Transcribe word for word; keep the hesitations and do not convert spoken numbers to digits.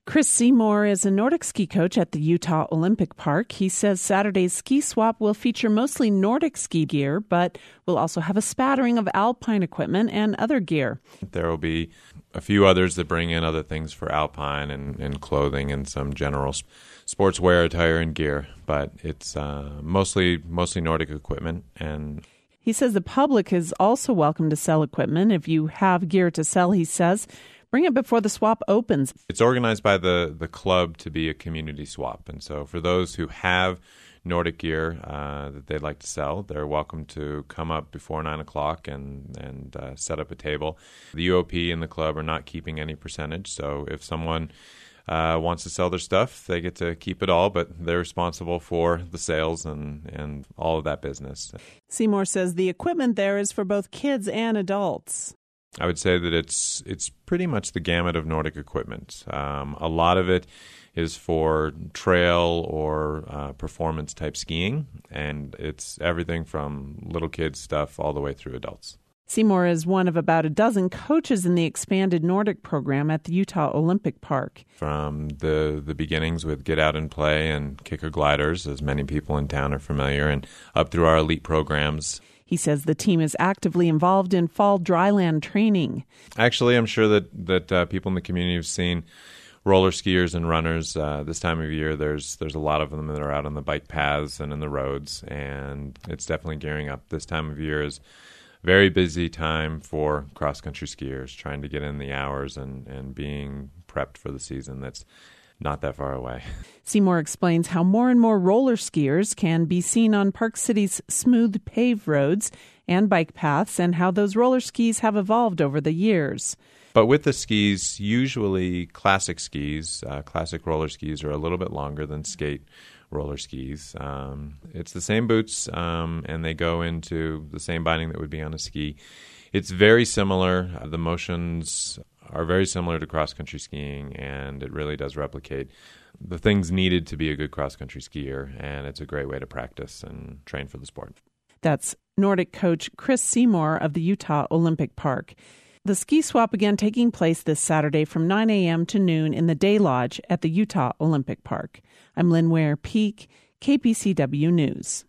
Chris Seymour is a Nordic ski coach at the Utah Olympic Park. He says Saturday's ski swap will feature mostly Nordic ski gear, but will also have a spattering of alpine equipment and other gear. There will be a few others that bring in other things for alpine and, and clothing and some general sportswear attire and gear, but it's uh, mostly mostly Nordic equipment. And he says the public is also welcome to sell equipment. If you have gear to sell, he says, bring it before the swap opens. It's organized by the, the club to be a community swap. And so for those who have Nordic gear uh, that they'd like to sell, they're welcome to come up before nine o'clock and, and uh, set up a table. The U O P and the club are not keeping any percentage. So if someone uh, wants to sell their stuff, they get to keep it all, but they're responsible for the sales and, and all of that business. Seymour says the equipment there is for both kids and adults. I would say that it's it's pretty much the gamut of Nordic equipment. Um, a lot of it is for trail or uh, performance type skiing, and it's everything from little kids stuff all the way through adults. Seymour is one of about a dozen coaches in the expanded Nordic program at the Utah Olympic Park. From the, the beginnings with Get Out and Play and Kicker Gliders, as many people in town are familiar, and up through our elite programs. He says the team is actively involved in fall dryland training. Actually, I'm sure that, that uh, people in the community have seen roller skiers and runners. Uh, this time of year, there's there's a lot of them that are out on the bike paths and in the roads, and it's definitely gearing up. This time of year is a very busy time for cross-country skiers, trying to get in the hours and, and being prepped for the season that's not that far away. Seymour explains how more and more roller skiers can be seen on Park City's smooth paved roads and bike paths, and how those roller skis have evolved over the years. But with the skis, usually classic skis, uh, classic roller skis are a little bit longer than skate roller skis. Um, it's the same boots, um, and they go into the same binding that would be on a ski. It's very similar. Uh, the motions are very similar to cross-country skiing, and it really does replicate the things needed to be a good cross-country skier, and it's a great way to practice and train for the sport. That's Nordic coach Chris Seymour of the Utah Olympic Park. The ski swap began taking place this Saturday from nine a.m. to noon in the Day Lodge at the Utah Olympic Park. I'm Lynn Ware Peak, K P C W News.